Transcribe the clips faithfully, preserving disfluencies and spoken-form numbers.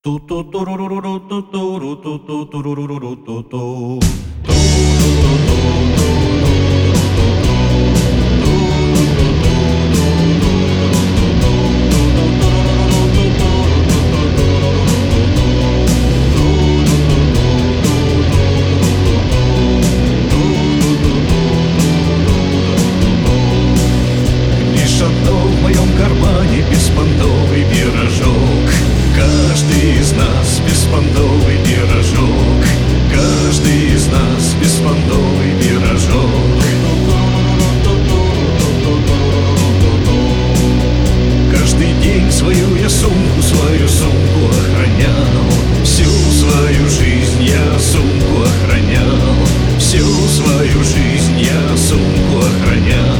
Лишь одно в моем кармане беспонтовый пирожок. Каждый из нас беспонтовый пирожок. Каждый из нас беспонтовый пирожок. Каждый день свою я сумку, свою сумку охранял. Всю свою жизнь я сумку охранял. Всю свою жизнь я сумку охранял.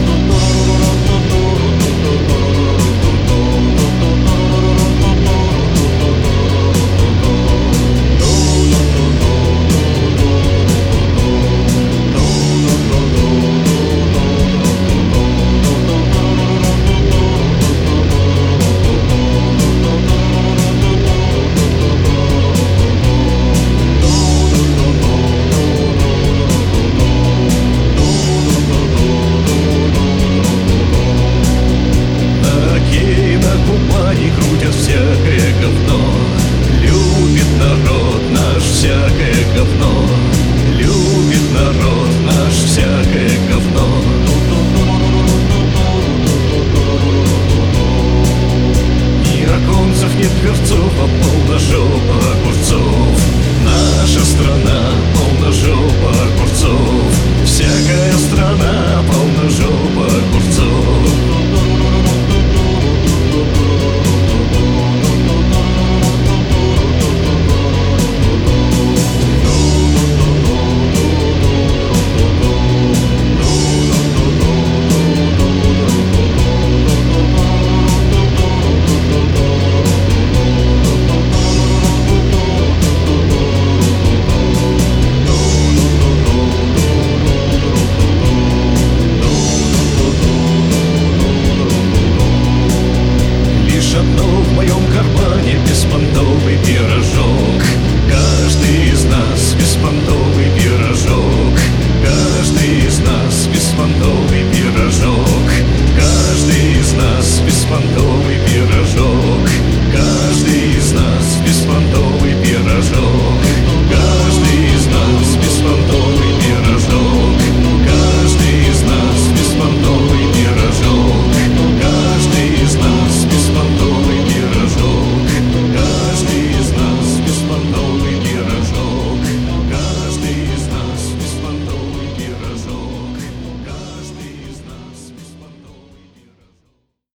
Крутят всякое говно. Любит народ наш всякое говно. Любит народ наш всякое говно. Ни оконцев, ни дверцов, а полножопа огурцов. Наша страна полножопа огурцов. Всякая страна полножопа огурцов.